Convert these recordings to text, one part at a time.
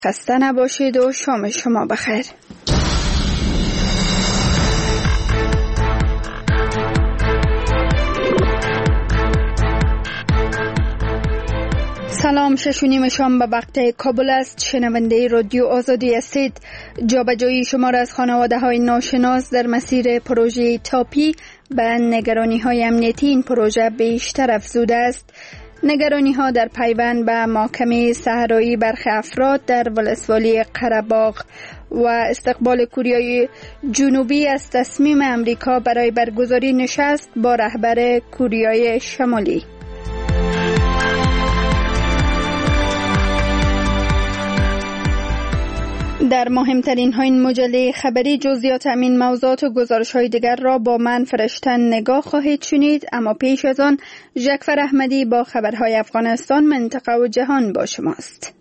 خسته نباشید و شام شما بخیر. سلام، 6:30 شام به وقت کابل است. شنونده رادیو آزادی هستید. جابجایی شما را از خانواده های ناشناس در مسیر پروژه تاپی به نگرانی های امنیتی این پروژه بیشتر افزوده است. نگرانی ها در پیوند به محکمه صحرایی برخی افراد در ولسوالی قره‌باغ و استقبال کوریای جنوبی از تصمیم امریکا برای برگزاری نشست با رهبر کوریای شمالی. در مهمترین ها این مجله خبری جزئیات همین موضوعات و گزارش های دیگر را با من فرشتن نگاه خواهید شنید، اما پیش از آن جعفر احمدی با خبرهای افغانستان، منطقه و جهان با شماست.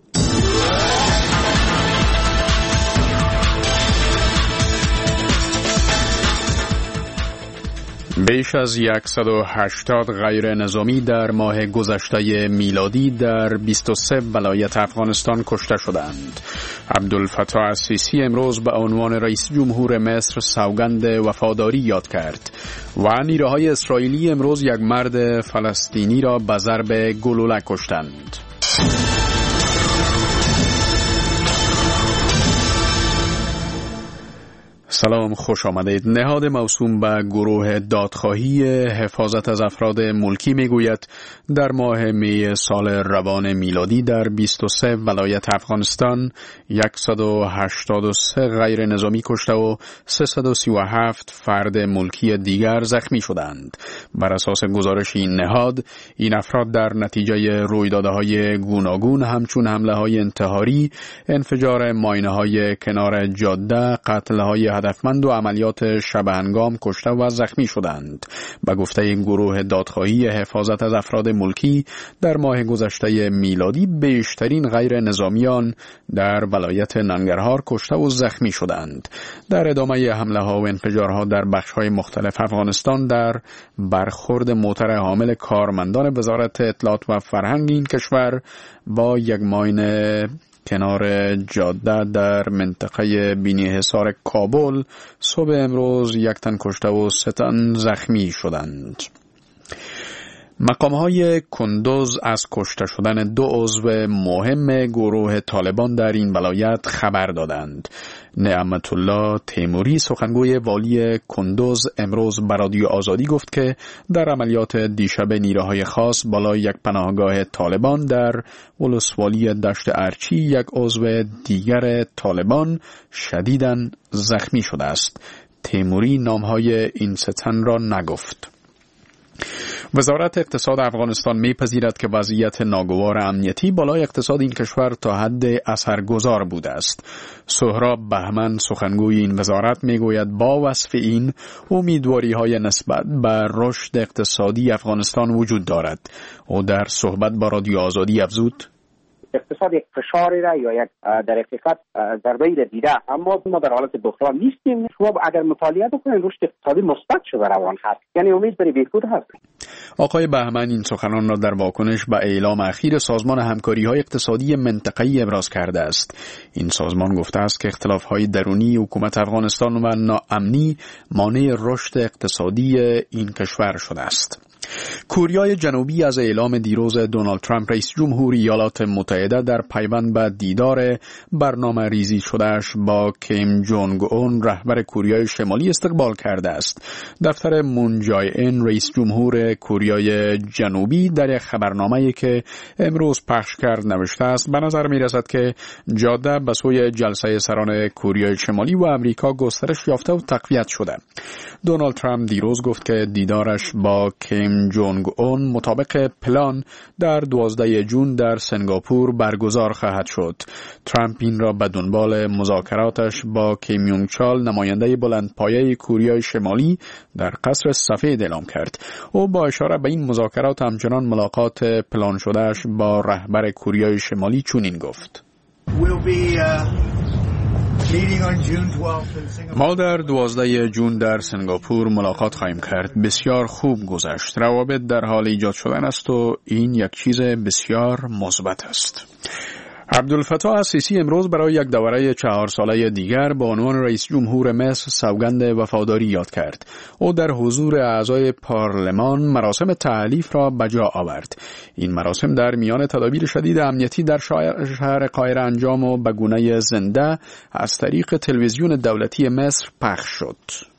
بیش از 180 غیر نظامی در ماه گذشته میلادی در 23 ولایت افغانستان کشته شدند. عبدالفتاح السیسی امروز به عنوان رئیس جمهور مصر سوگند وفاداری یاد کرد و نیروهای اسرائیلی امروز یک مرد فلسطینی را به ضرب گلوله کشتند. سلام، خوش آمدید. نهاد موسوم به گروه دادخواهی حفاظت از افراد ملکی میگوید در ماه می سال روان میلادی در 23 ولایت افغانستان 183 غیر نظامی کشته و 337 فرد ملکی دیگر زخمی شدند. بر اساس گزارش این نهاد، این افراد در نتیجه رویدادهای گوناگون همچون حمله‌های انتحاری، انفجار ماینه‌های کنار جاده، قتل‌های هدفمند و عملیات شبهنگام کشته و زخمی شدند. به گفته این گروه دادخواهی حفاظت از افراد ملکی، در ماه گذشته میلادی بیشترین غیر نظامیان در ولایت ننگرهار کشته و زخمی شدند. در ادامه حمله ها و انفجارها در بخش های مختلف افغانستان، در برخورد موتر حامل کارمندان وزارت اطلاعات و فرهنگ این کشور با یک ماین کنار جاده در منطقه بینی حصار کابل صبح امروز 1 تن کشته و 3 تن زخمی شدند. مقام‌های کندوز از کشته شدن 2 عضو مهم گروه طالبان در این ولایت خبر دادند. نعمت الله تیموری سخنگوی والی کندوز امروز به رادیو آزادی گفت که در عملیات دیشب نیروهای خاص بالای یک پناهگاه طالبان در ولسوالی دشت ارچی 1 عضو دیگر طالبان شدیداً زخمی شده است. تیموری نامهای این 3 تن را نگفت. وزارت اقتصاد افغانستان می‌پذیرد که وضعیت ناگوار امنیتی بالای اقتصاد این کشور تا حد اثرگذار بوده است. سهراب بهمن سخنگوی این وزارت میگوید با وصف این امیدواری‌های نسبت به رشد اقتصادی افغانستان وجود دارد. او در صحبت با رادیو آزادی افزود: اقتصاد یک فشاری را یا یک در حقیقت ضربه‌ای را دیده، اما ما در حالت بحران نیستیم. شما اگر مطالعه بکنید رشد اقتصادی مثبت شده روان هست، یعنی امید برای بهبود هست. آقای بهمن این سخنان را در واکنش به اعلام اخیر سازمان همکاری‌های اقتصادی منطقه‌ای ابراز کرده است. این سازمان گفته است که اختلاف‌های درونی حکومت افغانستان و ناامنی مانع رشد اقتصادی این کشور شده است. کوریای جنوبی از اعلام دیروز دونالد ترامپ رئیس جمهور ایالات متحده در پیوند به دیدار برنامه ریزی شدهش با کیم جونگ اون رهبر کوریای شمالی استقبال کرده است. دفتر مون جای این رئیس جمهور کوریای جنوبی در یک خبرنامه‌ای که امروز پخش کرد نوشته است: به نظر می‌رسد که جاده به سوی جلسه سران کوریای شمالی و امریکا گسترش یافته و تقویت شده. دونالد ترامپ دیروز گفت که دیدارش با کیم جونگ اون مطابق پلان در 12 جون در سنگاپور برگزار خواهد شد. ترامپ این را به دنبال مذاکراتش با کیم یونگ چال نماینده بلندپایه کوریای شمالی در قصر سفید اعلام کرد. او با اشاره به این مذاکرات همچنان ملاقات پلان شدهش با رهبر کوریای شمالی چنین گفت: ما در 12 جون در سنگاپور ملاقات خواهیم کرد. بسیار خوب گذشت. روابط در حال ایجاد شدن است و این یک چیز بسیار مثبت است. عبدالفتاح السیسی امروز برای یک دوره 4 ساله دیگر به عنوان رئیس جمهور مصر سوگند وفاداری یاد کرد. او در حضور اعضای پارلمان مراسم تألیف را به جا آورد. این مراسم در میان تدابیر شدید امنیتی در شهر قاهره انجام و به گونه زنده از طریق تلویزیون دولتی مصر پخش شد.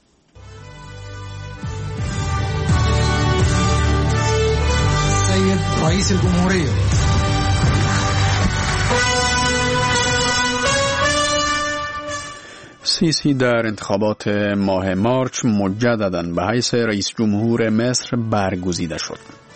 سید رئیس جمهوریه سیسی در انتخابات ماه مارچ مجدداً به حیث رئیس جمهور مصر برگزیده شد.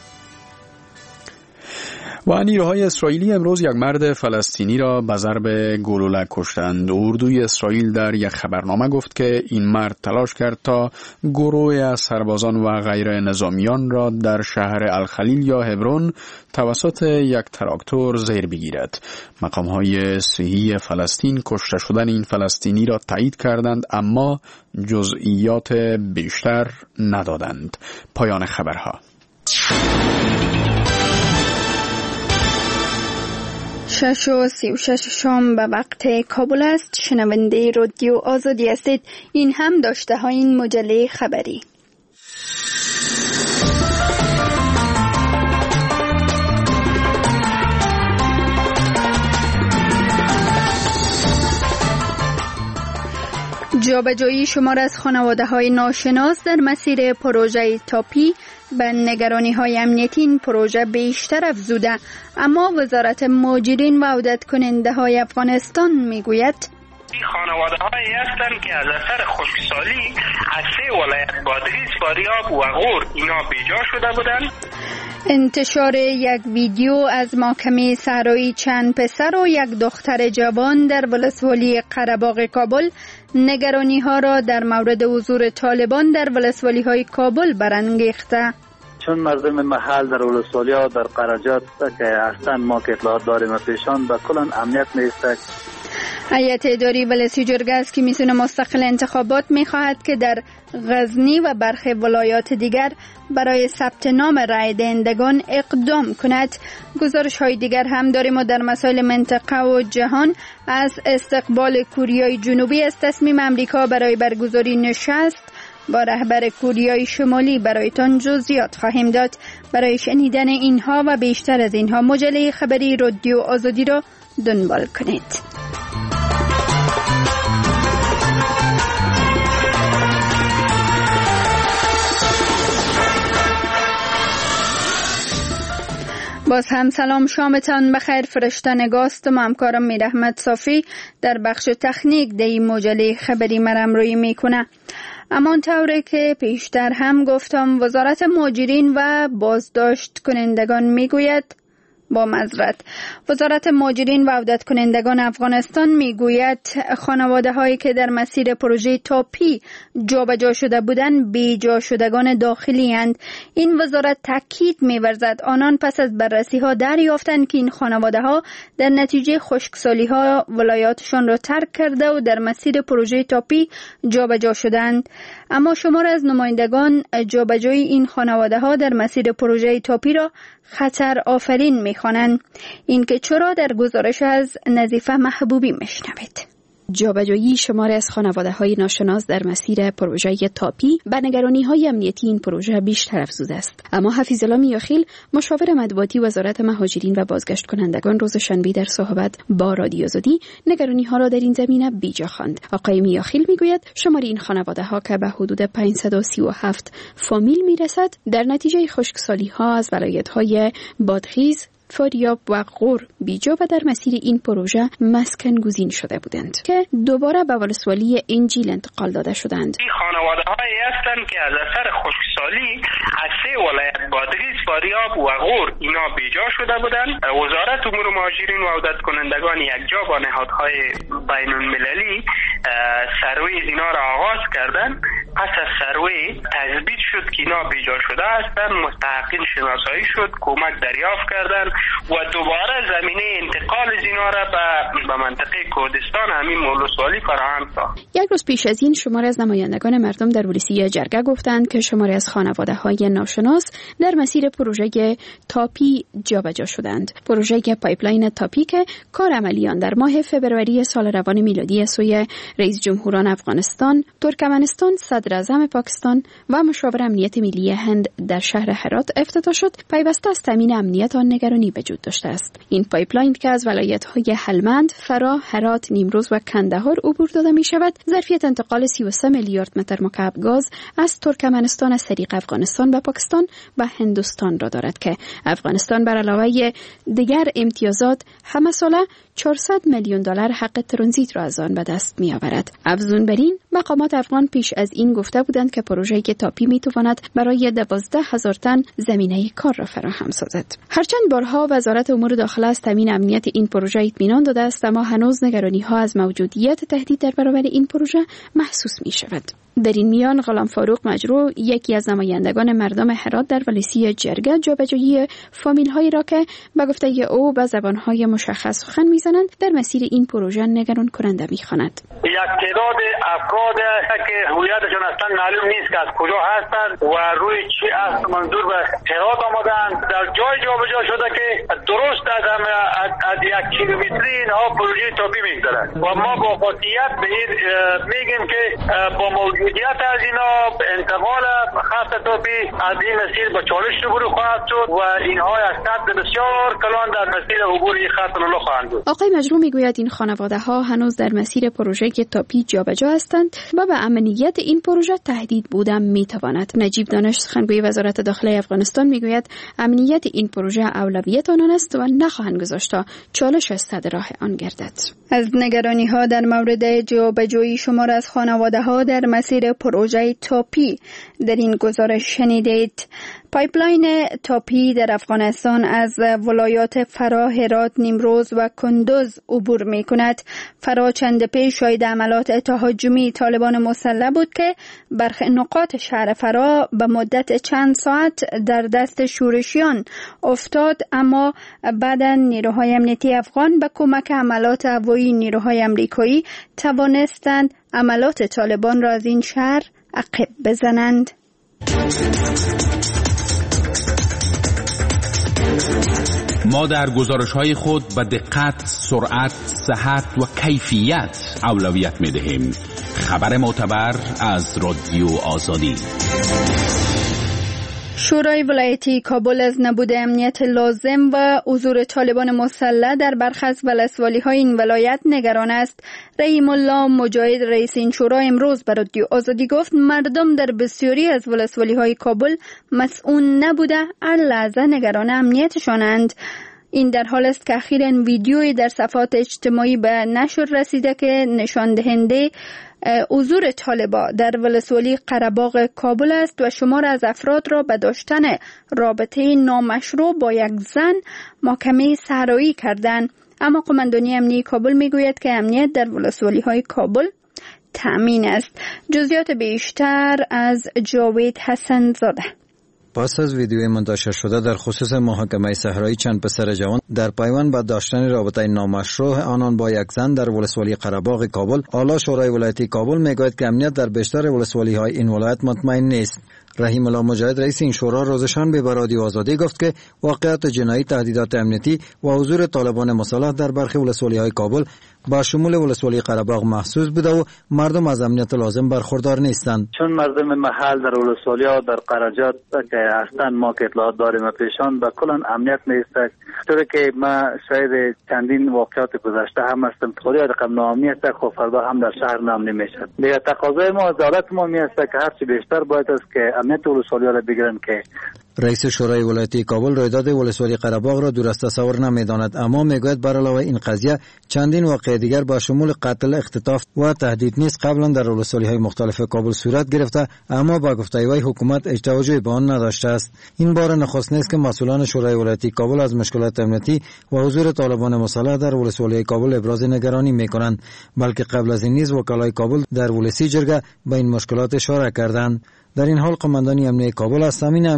و نیروهای اسرائیلی امروز یک مرد فلسطینی را به ضرب گلوله کشتند. اردوی اسرائیل در یک خبرنامه گفت که این مرد تلاش کرد تا گروه از سربازان و غیر نظامیان را در شهر الخلیل یا هبرون توسط یک تراکتور زیر بگیرد. مقام‌های صحی فلسطین کشته شدن این فلسطینی را تایید کردند اما جزئیات بیشتر ندادند. پایان خبرها. 6:36 شام به وقت کابل است. شنونده رادیو آزادی هستید. این هم داشته های این مجله خبری. جابجایی شمار از خانواده‌های ناشناس در مسیر پروژه تاپی به نگرانی‌های امنیتی این پروژه بیشتر افزوده، اما وزارت مهاجرین و عودت کننده‌های افغانستان میگوید این خانواده‌هایی هستند که از اثر خشکسالی از 3 ولایت بادغیس، فاریاب و غور اینا بیجا شده بودند. انتشار یک ویدیو از محکمه صحرایی چند پسر و یک دختر جوان در ولسوالی قره‌باغ کابل نگرانی‌ها را در مورد حضور طالبان در ولسوالی‌های کابل برانگیخته. چون مردم محل در ولسوالی‌ها در قرجات که اصلا ما که اطلاعات داریم پیشان به کلان امنیت نیست. هیئت اداری ولسی جرگه کمیسیون مستقل انتخابات می‌خواهد که در غزنی و برخی ولایات دیگر برای ثبت نام رای دهندگان اقدام کند. گزارش‌های دیگر هم داریم و در مسائل منطقه و جهان از استقبال کوریای جنوبی از تصمیم امریکا برای برگزاری نشست با رهبر کوریای شمالی برایتان جزئیات خواهیم داد. برای شنیدن اینها و بیشتر از اینها مجله خبری رادیو آزادی را دنبال کنید. باز هم سلام، شامتان بخیر. فرشته نگاست و همکارم میر احمد صافی در بخش تکنیک دی مجله خبری مرم روی میکنه. اما طوری که پیشتر هم گفتم وزارت مهاجرین و بازداشت کنندگان میگوید وزارت مهاجرین و عودت کنندگان افغانستان میگوید خانواده هایی که در مسیر پروژه تاپی جابجا شده بودند بیجا شدگان داخلی اند. این وزارت تاکید می‌ورزد آنان پس از بررسی ها دریافتند که این خانواده ها در نتیجه خشکسالی ها ولایاتشان را ترک کرده و در مسیر پروژه تاپی جابجا شدند. اما شمار از نمایندگان جابجایی این خانواده ها در مسیر پروژه تاپی را خطر آفرین می‌خوانند. این که چرا در گزارش از نظیفه محبوبی میشنوید. جابجایی شمار از خانواده‌های ناشناس در مسیر پروژه تاپی به نگرانی‌های امنیتی این پروژه بیشتر افزوده است. اما حفیظالله میاخیل مشاور مطبوعاتی وزارت مهاجرین و بازگشت کنندگان روز شنبه در صحبت با رادیو آزادی نگرانی‌ها را در این زمینه بیجا خواند. آقای میاخیل میگوید شمار این خانواده‌ها که به حدود 537 فامیل میرسد در نتیجه خشکسالی‌ها از ولایت‌های بادغیس، فاریاب و غور بیجا و در مسیر این پروژه مسکن گزین شده بودند که دوباره به ولسوالی انجیل انتقال داده شدند. این خانواده‌هایی هستند که از اثر خشکسالی از 3 ولایت بادغیس، فاریاب و غور اینا بیجا شده بودند. وزارت امور مهاجرین و عودت کنندگان یکجا با نهادهای بین المللی سروی اینا را آغاز کردند. پس از سروی تثبیت شد که اینا بیجا شده هستند، مستحقین شناسایی شد، کمک دریافت کردند و دوباره زمینه انتقال اینا را به منطقه کردستان همین ولسوالی فراهم ساخت. یک روز پیش از این شماری از نمایندگان مردم در ولسی جرگه گفتند که شماری از خانواده‌های ناشناس در مسیر پروژه تاپی جابجا شدند. پروژه پایپلاین تاپی که کار عملی آن در ماه فبروری سال روان میلادی سوی رئیس جمهوران افغانستان، ترکمنستان، صدر اعظم پاکستان و مشاور امنیت ملی هند در شهر هرات افتتاح شد، پیوسته از تامین امنیت آن نگرانی وجود داشته است. این پایپلاین که از ولایت‌های هلمند، فراه، هرات، نیمروز و کندهار عبور داده می‌شود، ظرفیت انتقال 33 میلیارد متر مکعب گاز از ترکمنستان از طریق افغانستان و پاکستان و هندوستان را دارد که افغانستان بر علاوه دیگر امتیازات همه ساله 400 میلیون دلار حق ترانزیت را از آن به دست می‌آورد. افزون بر این، مقامات افغان پیش از این گفته بودند که پروژه‌ای که تاپی می‌تواند برای 12,000 تن زمینه کار را فراهم سازد. هرچند بارها وزارت امور داخله از تامین امنیت این پروژه اطمینان داده است، اما هنوز نگرانی‌ها از موجودیت تهدید در برابر این پروژه محسوس می‌شود. در این میان غلام فاروق مجروح، یکی از نمایندگان مردم هرات در ولسی جرگه، جابجایی فامیل‌هایی را که به گفته او به زبان‌های مشخص سخن می‌زنند در مسیر این پروژه نگران کننده می‌خواند. یک تعداد افراد که هویتشون اصلا معلوم نیست که از کجا هستند و روی چی است منظور به هرات آمدند، در جای جابجا شده که درست از 1 کیلومتری اینها پروژه تاپی می‌گذرد و ما با قاطعیت به این میگیم که با موجودیت از اینا انتقال خط تاپی از این مسیر با چالش روبرو خواهد شد و اینها از خط بسیار کلان در مسیر عبور این خط رولو خواهند بود. آقای مجروح میگوید این خانواده‌ها هنوز در مسیر پروژه تاپی جابجا هستند و به امنیت این پروژه تهدید بوده میتواند. نجیب دانش، سخنگوی وزارت داخله افغانستان، میگوید امنیت این پروژه اولویت آنان است و نخواهند گذاشت تا چالش صد راه آن گردد. از نگرانی‌ها در مورد جابجایی شمار از خانواده‌ها در مسیر پروژه تاپی در این گزارش شنیدید. پایپلاین تاپی در افغانستان از ولایات فراه، هرات، نیمروز و کندوز عبور می کند. فراه چند پیش شاهد عملات تهاجمی طالبان مسلح بود که برخی نقاط شهر فراه به مدت چند ساعت در دست شورشیان افتاد، اما بعداً نیروهای امنیتی افغان به کمک عملات هوایی نیروهای امریکایی توانستند عملات طالبان را از این شهر عقب بزنند. ما در گزارش‌های خود به دقت، سرعت، صحت و کیفیت اولویت می‌دهیم. خبر معتبر از رادیو آزادی. شورای ولایتی کابل از نبود امنیت لازم و حضور طالبان مسلح در برخی از ولسوالی‌های این ولایت نگران است. رحیم الله مجاهد، رئیس این شورا، امروز به رادیو آزادی گفت مردم در بسیاری از ولسوالی‌های کابل مسئول نبوده هر لحظه نگران امنیتشانند. این در حال است که اخیراً ویدیویی در صفحات اجتماعی به نشر رسیده که نشان دهنده حضور طالبان در ولسوالی قره‌باغ کابل است و شمار از افراد را به داشتن رابطه نامشروع با یک زن محکمه صحرایی کردند. اما قماندانی امنیتی کابل میگوید که امنیت در ولسوالی‌های کابل تامین است. جزئیات بیشتر از جاوید حسن زاده. پس از ویدیوی منتشر شده در خصوص محاکمه صحرایی چند پسر جوان در پیوند به داشتن رابطه نامشروع آنان با یک زن در ولسوالی قره‌باغ کابل، اعلی شورای ولایتی کابل میگوید که امنیت در بیشتر ولسوالی‌های این ولایت مطمئن نیست. رحیم الله مجاهد، رئیس این شورا، روزشنبه به رادیو آزادی گفت که واقعیت جنایی، تهدیدات امنیتی و حضور طالبان مسلح در برخی ولسوالی‌های کابل با شمول ولسوالی قره‌باغ محسوس بوده و مردم از امنیت لازم برخوردار نیستند. چون مردم محل در ولسوالی‌ها در قرجات که هستند ما که اطلاعات داریم پیشان به کلا امنیت نیست. طوری که ما شاید چندین واقعات گذشته هم هستم طوری رقم ناامنیت خب فردا هم در شهر نامنی میشد. دیگه تقاضای ما از دولت ما میست که هرچی بیشتر باید است که امنیت ولسوالی‌ها را بگیرن. که رئیس شورای ولایتی کابل رویداد ولسوالی قره‌باغ را درست تصور نمی‌داند، اما میگوید بر علاوه این قضیه چندین واقعه دیگر با شمول قتل، اختطاف و تهدید نیز قبلا در ولسوالی‌های مختلف کابل صورت گرفته، اما با گفته وی حکومت توجهی به آن نداشته است. این بار نخست نیست که مسئولان شورای ولایتی کابل از مشکلات امنیتی و حضور طالبان مسلح در ولسوالی کابل ابراز نگرانی می‌کنند، بلکه قبل از این نیز وکلای کابل در ولسی جرگه به این مشکلات اشاره کردند. در این حال قماندانی امنیتی کابل از تامین امنیت تمام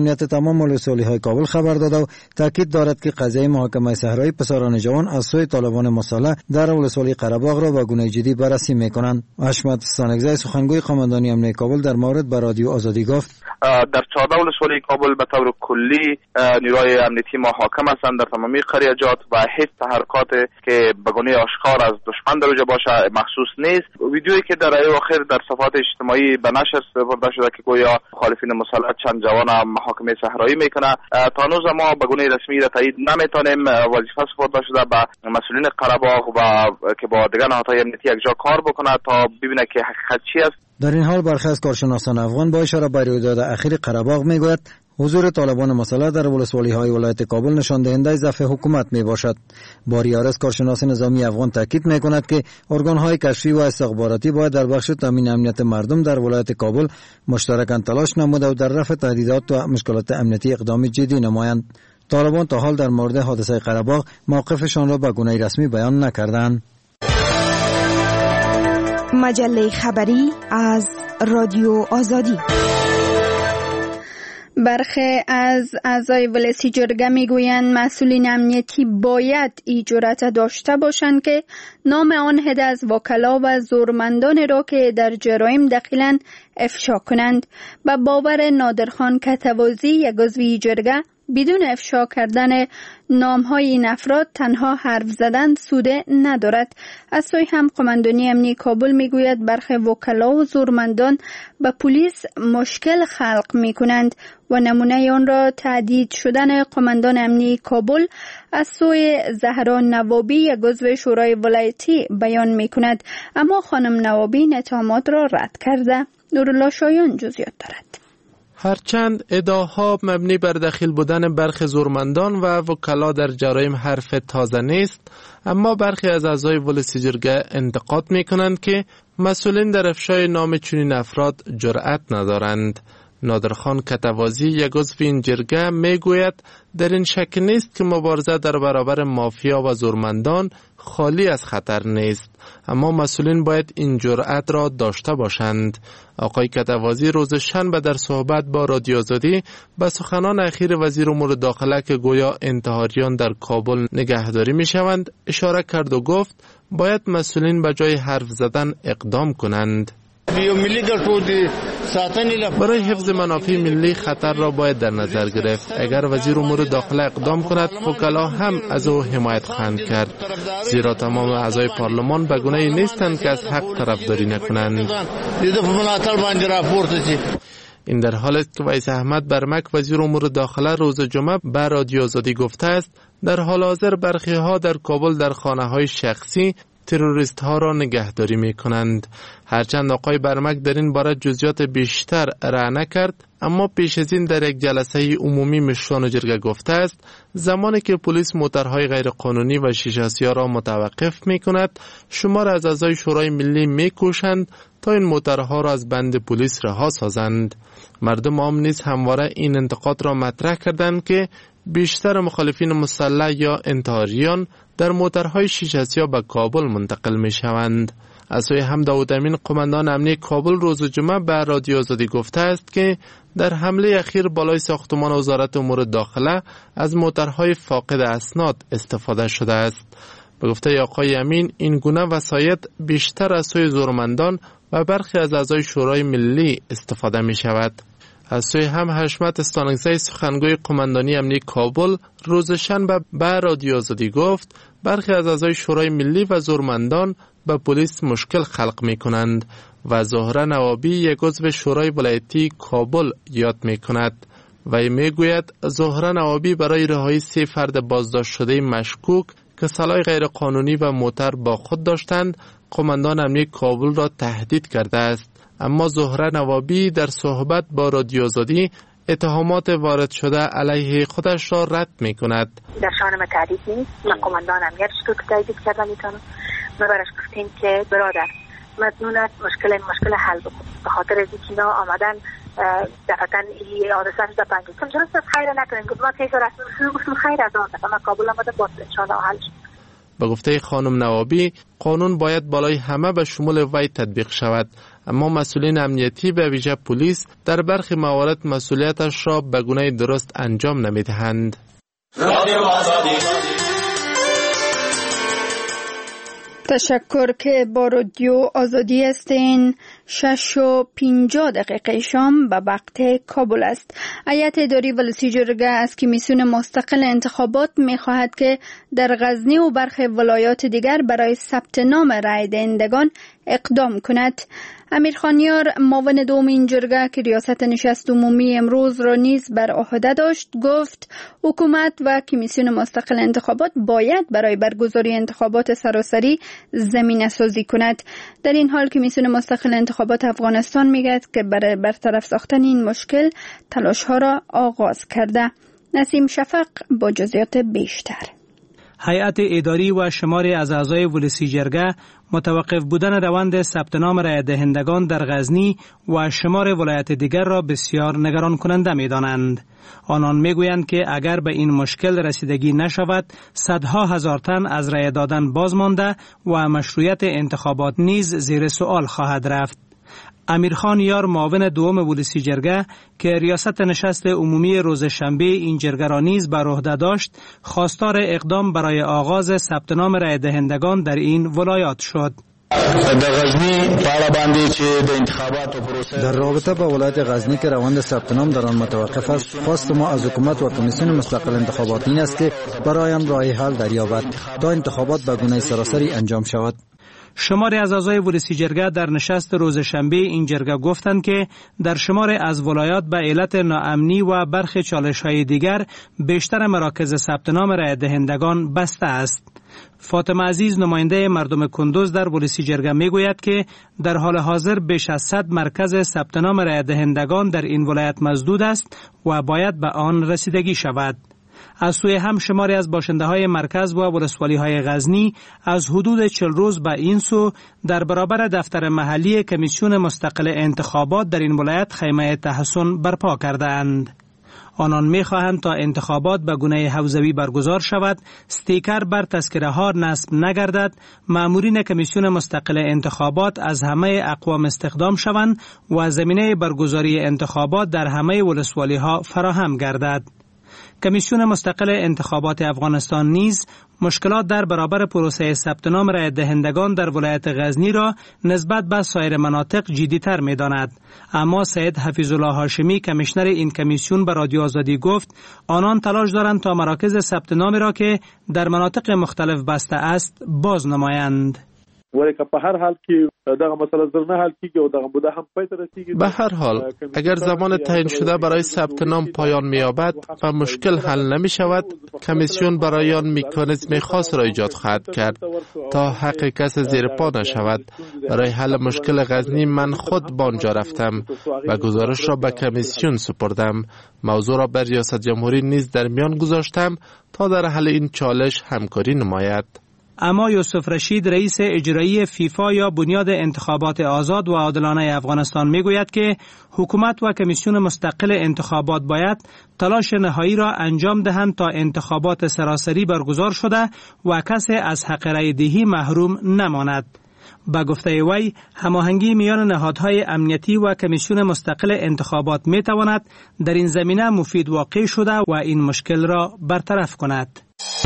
تمام ولسوالی‌های کابل خبر داده و تاکید دارد که قضیه محاکمه صحرایی پسران جوان از سوی طالبان مسلح در ولسوالی قره‌باغ را با گونه جدی بررسی می‌کنند. حشمت استانکزی سخنگوی قماندانی امنیتی کابل در مورد به رادیو آزادی گفت: در 14 ولسوالی کابل به طور کلی نیروهای امنیتی محاکم هستند در تمامی قریجات و هیچ تحرکات که به گونه آشکار از دشمن در باشه مخصوص نیست. ویدیویی که در اواخر در صفحات اجتماعی به نشر سپرده شده که گویا مخالفین مسلح چند جوان محاکمه صحرایی میکنه، تا هنوز ما به گونه رسمی را تایید نمیتونیم. وظیفه سپرده شده به مسئولین قره‌باغ و که با دیگر نهادهای امنیتی یکجا کار بکنه تا ببینه که حقیقت چی است. در این حال برخی از کارشناسان افغان با اشاره به رویداد اخیر قره‌باغ میگوید حضور طالبان مسلح در ولسوالی‌های ولایت کابل نشان دهنده ضعف حکومت میباشد. باریارس کارشناس نظامی افغان تاکید میکند که ارگان‌های کشفی و استخباراتی باید در بخش تامین امنیت مردم در ولایت کابل مشترکاً تلاش نموده و در رفع تهدیدات و مشکلات امنیتی اقدام جدی نمایند. طالبان تا حال در مورد حادثه قره‌باغ موقفشان را به گونه رسمی بیان نکردند. مجله خبری از رادیو آزادی. برخی از اعضای ولسی جرگه میگویند مسئولین امنیتی باید این جرأت داشته باشند که نام آن عده از وکلا و زورمندان را که در جرایم دخیلند افشا کنند. به باور نادرخان کتوازی، یک عضو جرگه، بدون افشا کردن نام‌های این افراد تنها حرف زدن سوده ندارد. از سوی هم قماندانی امنیتی کابل میگوید برخی وکلا و زورمندان به پلیس مشکل خلق میکنند و نمونه آن را تهدید شدن قماندان امنیتی کابل از سوی زهرا نوابی، یک عضو شورای ولایتی، بیان میکند. اما خانم نوابی این اتهامات را رد کرده. نورالله شایان جزئیات دارد. هرچند ادعاها مبنی بر دخیل بودن برخی زورمندان و وکلا در جرایم حرف تازه نیست، اما برخی از اعضای ولسی جرگه انتقاد میکنند که مسئولین در افشای نام چنین افراد جرأت ندارند. نادرخان کتوازی، یک عضو این جرگه، میگوید در این شک نیست که مبارزه در برابر مافیا و زورمندان خالی از خطر نیست، اما مسئولین باید این جرأت را داشته باشند. آقای کتوازی روز شنبه در صحبت با رادیو آزادی به سخنان اخیر وزیر امور داخله که گویا انتحاریان در کابل نگهداری می شوند اشاره کرد و گفت باید مسئولین به جای حرف زدن اقدام کنند. برای حفظ منافع ملی خطر را باید در نظر گرفت. اگر وزیر امور داخله اقدام کند، وکلا هم از او حمایت خواهند کرد، زیرا تمام اعضای پارلمان به گونه‌ای نیستند که از حق طرفداری نکنند. این در حالی است که ویس احمد برمک وزیر امور داخله روز جمعه به رادیو آزادی گفته است در حال حاضر برخی ها در کابل در خانه‌های شخصی تروریست ها را نگهداری می کنند. هرچند آقای برمک در این باره جزئیات بیشتر ارائه نکرد، اما پیش از این در یک جلسه عمومی مشران جرگه گفته است زمانی که پلیس موترهای غیر قانونی و شیشه‌سیاه را متوقف می کند، شمار از اعضای شورای ملی می کوشند تا این موترها را از بند پلیس رها سازند. مردم عام نیز همواره این انتقاد را مطرح کردند که بیشتر مخالفین مسلح یا انتحاریان در موترهای شیشه‌سیاه به کابل منتقل می شوند. از سوی هم داود امین قماندان امنیتی کابل روز جمعه به رادیو آزادی گفته است که در حمله اخیر بالای ساختمان وزارت امور داخله از موترهای فاقد اسناد استفاده شده است. به گفته آقای امین این گونه وسایط بیشتر از سوی زورمندان و برخی از اعضای شورای ملی استفاده می شود. از سوی هم حشمت استانکزی سخنگوی قماندانی امنیتی کابل روز شنبه به رادیو آزادی گفت برخی از اعضای شورای ملی و زورمندان به پلیس مشکل خلق می کنند و زهره نوابی، یک عضو شورای ولایتی کابل، یاد می کند و می گوید زهره نوابی برای رهایی 3 فرد بازداشت شده مشکوک که سلاح غیر قانونی و موتر با خود داشتند قماندان امنیتی کابل را تهدید کرده است. اما زهره نوابی در صحبت با رادیو آزادی اتهامات وارد شده علیه خودش را رد می کند. در شان ما تهدید نیست. من قماندان امنیت رو که تهدید کردم میتونم. ما برش گفتیم که برادر مدنونت مشکل حل بکن. به خاطر از اینکه اینا آمدن دفعتاً این حادثه شده پنجه. چون از خیر نکنیم. گفت ما تیز رسمی گفتم خیر از آن دفعه. ما کابل آمده باید انشاءالله حل شد. به گفته خانم نوابی قانون باید بالای همه به شمول وی تطبیق شود، اما مسئولین امنیتی به ویژه پلیس در برخی موارد مسئولیتش را به گونه درست انجام نمی‌دهند. تشکر که با رادیو آزادی هستین. 6:50 شام به وقت کابل است. هیئت اداری ولسی جرگه از کمیسیون مستقل انتخابات می‌خواهد که در غزنی و برخی ولایات دیگر برای ثبت نام رای دهندگان اقدام کند. امیرخان یار معاون دومین جرگه که ریاست نشست عمومی امروز را نیز بر عهده داشت گفت حکومت و کمیسیون مستقل انتخابات باید برای برگزاری انتخابات سراسری زمینه سازی کند. در این حال کمیسیون مستقل انتخابات افغانستان میگوید که برای برطرف ساختن این مشکل تلاش ها را آغاز کرده. نسیم شفق با جزئیات بیشتر. هیئت اداری و شماری از اعضای ولسی جرگه متوقف بودن روند ثبت نام رای دهندگان در غزنی و شمار ولایت دیگر را بسیار نگران کننده می دانند. آنان می گویند که اگر به این مشکل رسیدگی نشود صدها هزار تن از رای دادن باز مانده و مشروعیت انتخابات نیز زیر سوال خواهد رفت. امیرخان یار معاون دوم ولسی جرگه که ریاست نشست عمومی روز شنبه این جرگه را نیز بر عهده داشت خواستار اقدام برای آغاز ثبت نام رای دهندگان در این ولایات شد. در رابطه با ولایت غزنی که روند ثبت نام در آن متوقف است، خواست ما از حکومت و کمیسیون مستقل انتخابات این است که برای آن راه حل دریابد تا انتخابات به گونه سراسری انجام شود. شماری از اعضای ولسی جرگه در نشست روز شنبه این جرگه گفتند که در شماری از ولایات به علت ناامنی و برخی چالش‌های دیگر بیشتر مراکز ثبت نام رای دهندگان بسته است. فاطمه عزیز نماینده مردم کندوز در ولسی جرگه میگوید که در حال حاضر بیش از 100 مرکز ثبت نام رای دهندگان در این ولایت مسدود است و باید به آن رسیدگی شود. از سوی هم شماری از باشنده های مرکز و ولسوالی های غزنی از حدود 40 روز به این سو در برابر دفتر محلی کمیسیون مستقل انتخابات در این ولایت خیمه تحصن برپا کرده اند. آنان می خواهند تا انتخابات به گونه حوزوی برگزار شود، استیکر بر تذکره ها نصب نگردد، مامورین کمیسیون مستقل انتخابات از همه اقوام استخدام شوند و زمینه برگزاری انتخابات در همه ولسوالی ها فراهم گردد. کمیسیون مستقل انتخابات افغانستان نیز مشکلات در برابر پروسه ثبت نام رای دهندگان در ولایت غزنی را نسبت به سایر مناطق جدی‌تر می‌داند. اما سید حفیظ الله هاشمی کمیشنر این کمیسیون به رادیو آزادی گفت آنان تلاش دارند تا مراکز ثبت نام را که در مناطق مختلف بسته است باز نمایند. ولی که په هر حال کې دغه مسله زر نه حل کیږي او دغه بوده هم پای ته رسیږي. به هر حال اگر زمان تعیین شده برای ثبت نام پایان می‌یابد و مشکل حل نمی‌شود، کمیسیون برای آن مکانیزم خاص را ایجاد خواهد کرد تا حق کس زیر پا نشود. برای حل مشکل غزنی من خود به آنجا رفتم و گزارش را به کمیسیون سپردم. موضوع را به ریاست جمهوری نیز در میان گذاشتم تا در حل این چالش همکاری نماید. اما یوسف رشید رئیس اجرایی فیفا یا بنیاد انتخابات آزاد و عادلانه افغانستان میگوید که حکومت و کمیسیون مستقل انتخابات باید تلاش نهایی را انجام دهند تا انتخابات سراسری برگزار شده و کسی از حق رای دهی محروم نماند. با گفته وی هماهنگی میان نهادهای امنیتی و کمیسیون مستقل انتخابات میتواند در این زمینه مفید واقع شده و این مشکل را برطرف کند.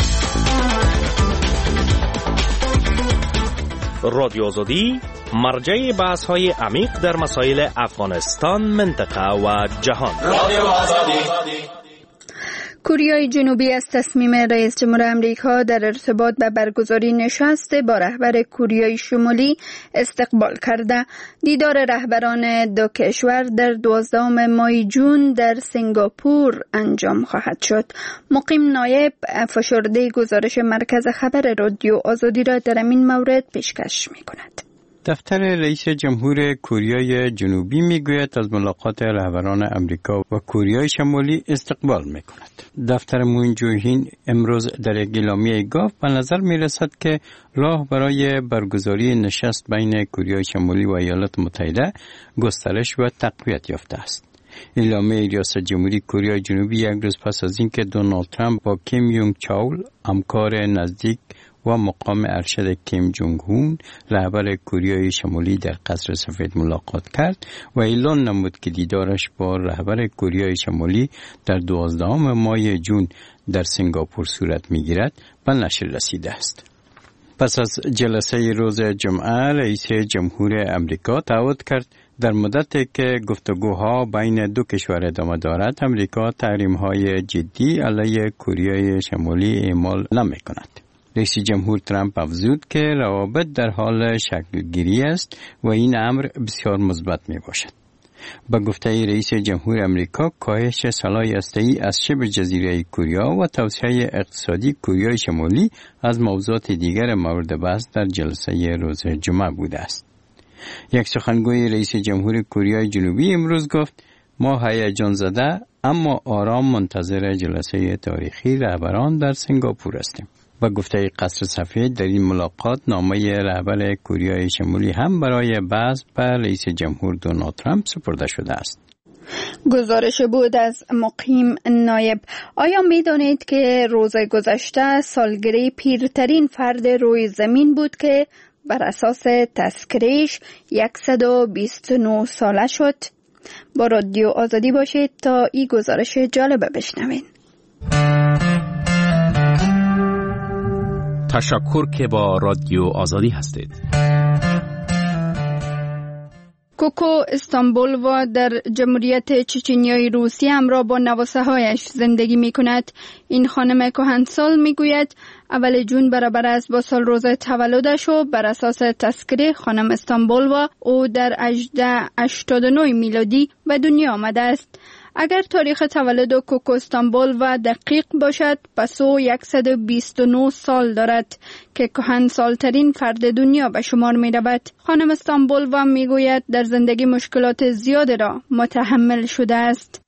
رادیو آزادی مرجع بحث‌های عمیق در مسائل افغانستان، منطقه و جهان. رادیو آزادی. کوریای جنوبی از تصمیم رئیس جمهور آمریکا در ارتباط به برگزاری نشست با رهبر کوریای شمالی استقبال کرده. دیدار رهبران دو کشور در 12 ماه جون در سنگاپور انجام خواهد شد. مقیم نایب فشرده گزارش مرکز خبر رادیو آزادی را در این مورد پیشکش می‌کند. دفتر رئیس جمهور کوریای جنوبی میگوید از ملاقات رهبران امریکا و کوریای شمالی استقبال میکند. دفتر مون جوهین امروز در یک اعلامیه گفت به نظر میرسد که راه برای برگزاری نشست بین کوریای شمالی و ایالات متحده گسترش و تقویت یافته است. اعلامیه ریاست جمهوری کره جنوبی یک روز پس از اینکه دونالد ترامپ با کیم یونگ چول همکار نزدیک و مقام ارشد کیم جونگ اون رهبر کره شمالی در قصر سفید ملاقات کرد و اعلان نمود که دیدارش با رهبر کره شمالی در 12 ماه جون در سنگاپور صورت می‌گیرد و نشر رسیده است. پس از جلسه روز جمعه رئیس جمهور امریکا تعهد کرد در مدتی که گفتگوها بین دو کشور ادامه دارد امریکا تحریم‌های جدی علیه کره شمالی اعمال نمی‌کند. رئیس جمهور ترامپ افزود که روابط در حال شکل‌گیری است و این امر بسیار مثبت میباشد. با گفته رئیس جمهور امریکا کاهش سلاح هسته‌ای از شبه جزیره کره و توسعه اقتصادی کره شمالی از موضوعات دیگر مورد بحث در جلسه روز جمعه بوده است. یک سخنگوی رئیس جمهور کره جنوبی امروز گفت ما هیجان زده اما آرام منتظر جلسه تاریخی رهبران در سنگاپور هستیم. و گفته قصر سفید در این ملاقات نامه رهبر کره شمالی هم برای بحث به رئیس جمهور دونالد ترامپ سپرده شده است. گزارش بود از مقیم نایب. آیا می دانید که روز گذشته سالگرد پیرترین فرد روی زمین بود که بر اساس تذکره‌اش 129 ساله شد؟ با رادیو آزادی باشید تا این گزارش جالب بشنوید. تشکر که با رادیو آزادی هستید. کوکو استانبول و در جمهوریت چچنیای روسیه همراه با نواسه هایش زندگی می کند. این خانم کهنسال می گوید اول جون برابر است با سال روز تولدش و بر اساس تذکره خانم استانبول و او در 1889 میلادی به دنیا آمده است. اگر تاریخ تولد کوکو استانبول و دقیق باشد پس او 129 سال دارد که کهنسالترین فرد دنیا به شمار می رود. خانم استانبول و می گوید در زندگی مشکلات زیاد را متحمل شده است.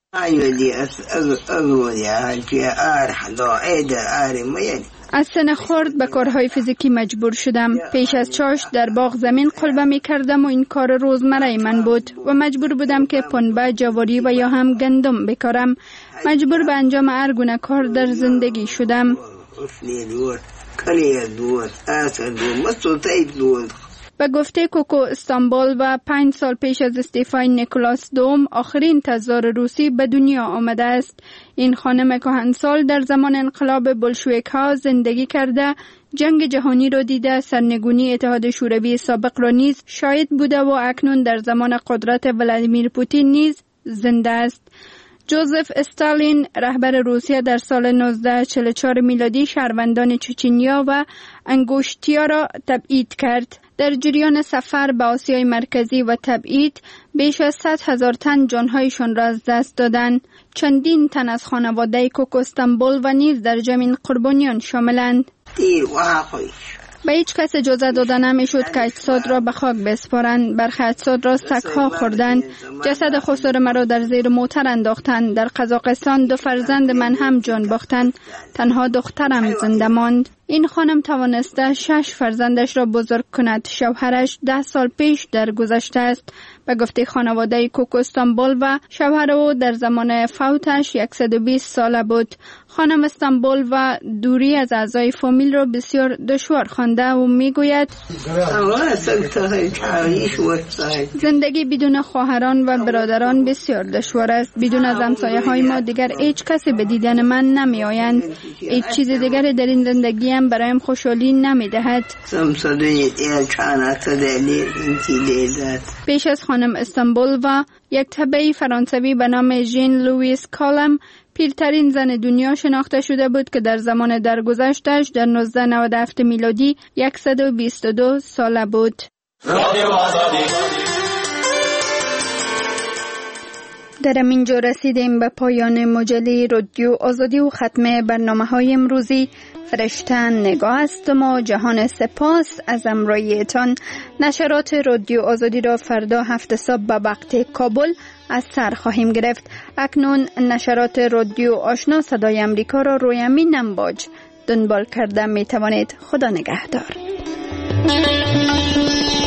از سن خرد به کارهای فیزیکی مجبور شدم. پیش از چاش در باغ زمین قلبه می کردم و این کار روزمره من بود و مجبور بودم که پنبه، جواری و یا هم گندم بکارم. مجبور به انجام هر گونه کار در زندگی شدم. به گفته کوکو استانبول و 5 سال پیش از استعفای نیکولاس دوم آخرین تزار روسی به دنیا آمده است. این خانم کهنسال در زمان انقلاب بولشویک ها زندگی کرده، جنگ جهانی را دیده، سرنگونی اتحاد شوروی سابق را نیز شاهد بوده و اکنون در زمان قدرت ولادیمیر پوتین نیز زنده است. جوزف استالین رهبر روسیه در سال 1944 میلادی شهروندان چچنیا و انگوشتیا را تبعید کرد. در جریان سفر به آسیای مرکزی و تبعید بیش از 100,000 تن جانهایشان را از دست دادند. چندین تن از خانواده کوکو استانبول و نیز در جمع قربانیان شاملند. به هیچ کس اجازه داده نمیشد که اجساد را به خاک بسپارند. برخی اجساد را سگ‌ها خوردند. جسد خسر مرا در زیر موتر انداختند. در قزاقستان 2 فرزند من هم جان باختند. تنها دخترم زنده ماند. این خانم توانسته 6 فرزندش را بزرگ کند. شوهرش 10 سال پیش درگذشته است. به گفته خانواده کوکو استانبول و شوهر او در زمان فوتش 120 ساله بود. خانم استانبول و دوری از اعضای فامیل را بسیار دشوار خوانده و میگوید زندگی بدون خواهران و برادران بسیار دشوار است. بدون از همسایه های ما دیگر هیچ کسی به دیدن من نمی آیند. هیچ چیز دیگری در این زندگی هم برایم خوشحالی نمی دهد. پیش از خانم استانبول و یک تبعی فرانسوی به نام ژین لوئیس کالم پیرترین زن دنیا شناخته شده بود که در زمان درگذشتش در 1997 میلادی 122 ساله بود. در اینجا رسیدیم به پایان مجله رادیو آزادی و ختم برنامه‌های امروزی. فرشته نگاه است ما جهان سپاس از همراهیتان. نشرات رادیو آزادی را فردا 7 صبح به وقت کابل از سر خواهیم گرفت. اکنون نشرات رادیو آشنا صدای امریکا را روی همین امواج دنبال کرده می توانید. خدا نگهدار.